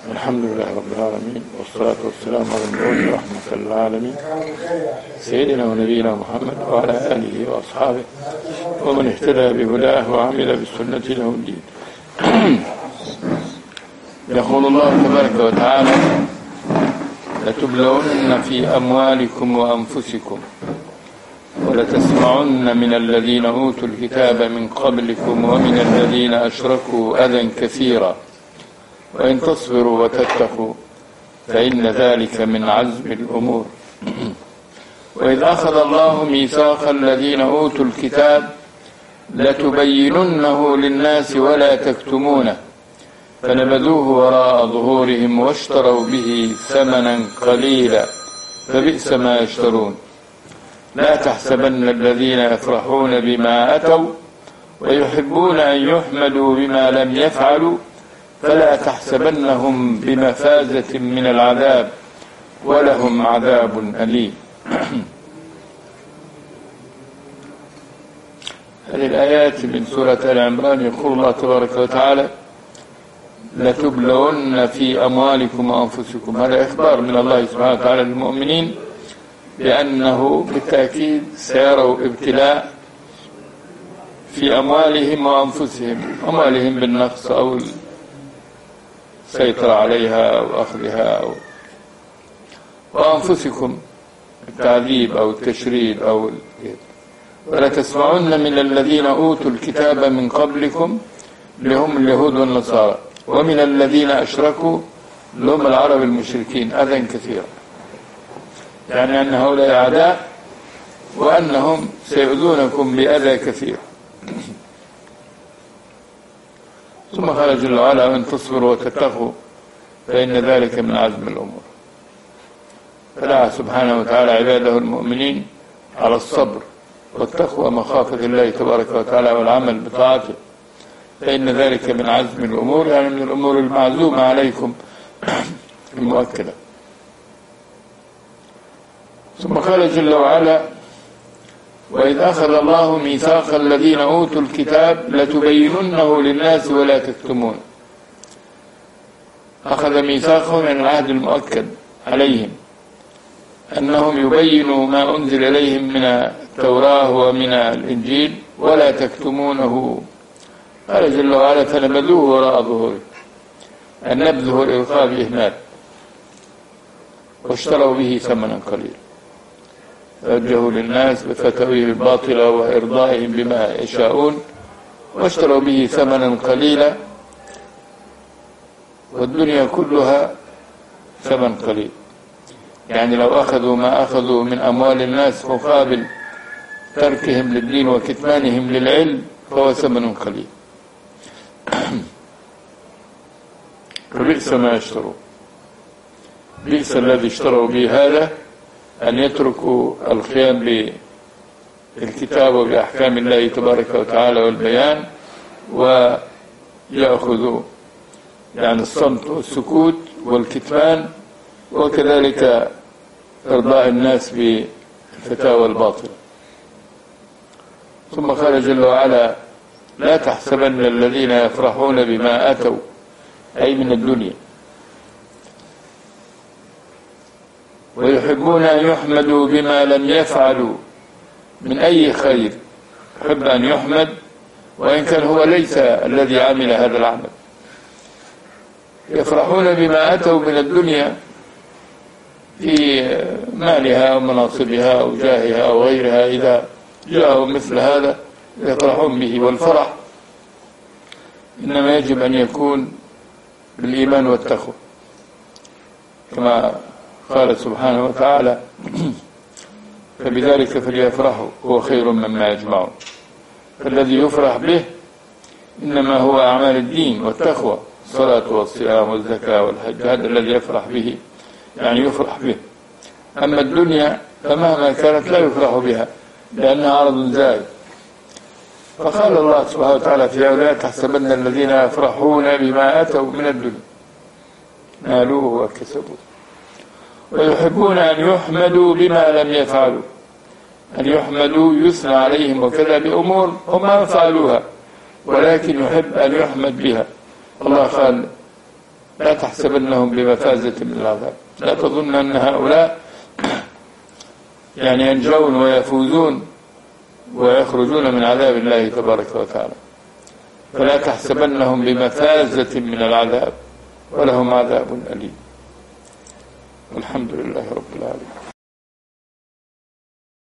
الحمد لله رب العالمين، والصلاة والسلام على المبعوث رحمة للعالمين سيدنا ونبينا محمد وعلى آله وأصحابه ومن اهتدى بهداه وعمل بسنته له الدين. يقول الله تبارك وتعالى: لتبلون في أموالكم وأنفسكم ولتسمعن من الذين أوتوا الكتاب من قبلكم ومن الذين أشركوا أذى كثيرا وإن تصبروا وتتقوا فإن ذلك من عزم الأمور. وإذ أخذ الله ميثاق الذين أوتوا الكتاب لتبيننه للناس ولا تكتمونه فنبذوه وراء ظهورهم واشتروا به ثمنا قليلا فبئس ما يشترون. لا تحسبن الذين يفرحون بما أتوا ويحبون أن يحمدوا بما لم يفعلوا فلا تحسبنهم بمفازة من العذاب ولهم عذاب أليم. هذه الآيات من سورة آل عمران. يقول الله تبارك وتعالى: لتبلون في أموالكم وأنفسكم. هذا إخبار من الله سبحانه وتعالى للمؤمنين بأنه بالتأكيد سيروا ابتلاء في أموالهم وأنفسهم، أموالهم بالنقص أو السيطرة عليها أو أخذها وأنفسكم التعذيب أو التشريد أو ولا تسمعن من الذين أوتوا الكتاب من قبلكم لهم اليهود والنصارى ومن الذين أشركوا لهم العرب المشركين أذى كثيرا، يعني أن هؤلاء أعداء وأنهم سيؤذونكم بأذى كثير. ثم قال جل وعلا: وإن تصبروا وتتقوا فإن ذلك من عزم الأمور. فدعا سبحانه وتعالى عباده المؤمنين على الصبر والتقوى مخافة الله تبارك وتعالى والعمل بطاعته، فإن ذلك من عزم الأمور، يعني من الأمور المعزومة عليكم المؤكدة. ثم قال جل وعلا: وإذ أخذ الله ميثاق الذين أوتوا الكتاب لتبيننه للناس ولا تكتمون. أخذ ميثاقهم من العهد المؤكد عليهم أنهم يبينوا ما أنزل إليهم من التوراة ومن الإنجيل ولا تكتمونه. قال جل وعلا: فنبذوه وراء ظهورهم. النبذ هو الإلقاء بإهمال، واشتروا به ثمنا قليلا، وجهوا للناس بفتاويه الباطلة وإرضائهم بما يشاءون، واشتروا به ثمنا قليلا، والدنيا كلها ثمن قليل. يعني لو أخذوا ما أخذوا من أموال الناس مقابل تركهم للدين وكتمانهم للعلم فهو ثمن قليل. فبئس ما يشتروا، بئس الذي اشتروا به هذا أن يتركوا القيام بالكتاب وبأحكام الله تبارك وتعالى والبيان، ويأخذوا يعني الصمت والسكوت والكتمان، وكذلك إرضاء الناس بالفتاوى الباطلة. ثم قال جل وعلا: لا تحسبن الذين يفرحون بما أتوا، أي من الدنيا، ويحبون أن يحمدوا بما لم يفعلوا من أي خير. يحب أن يحمد وإن كان هو ليس الذي عمل هذا العمل. يفرحون بما أتوا من الدنيا في مالها ومناصبها أو جاهها أو غيرها، إذا جاءهم مثل هذا يفرحون به. والفرح إنما يجب أن يكون بالإيمان والتقوى، كما قال سبحانه وتعالى: فبذلك فليفرحوا هو خير مما يجمعون. فالذي يفرح به إنما هو أعمال الدين والتقوى، الصلاة والصيام والزكاة والحج، هذا الذي يفرح به، يعني يفرح به. أما الدنيا فمهما كانت لا يفرح بها لأنها عرض زائد. فقال الله سبحانه وتعالى في هؤلاء: تحسبن الذين يفرحون بما أتوا من الدنيا نالوه وكسبوه ويحبون أن يحمدوا بما لم يفعلوا. أن يحمدوا يثنى عليهم وكذا بأمور هم ما فعلوها، ولكن يحب أن يحمد بها. الله قال: لا تحسبنهم بمفازة من العذاب. لا تظن أن هؤلاء يعني ينجون ويفوزون ويخرجون من عذاب الله تبارك وتعالى، فلا تحسبنهم بمفازة من العذاب ولهم عذاب أليم. والحمد لله رب العالمين.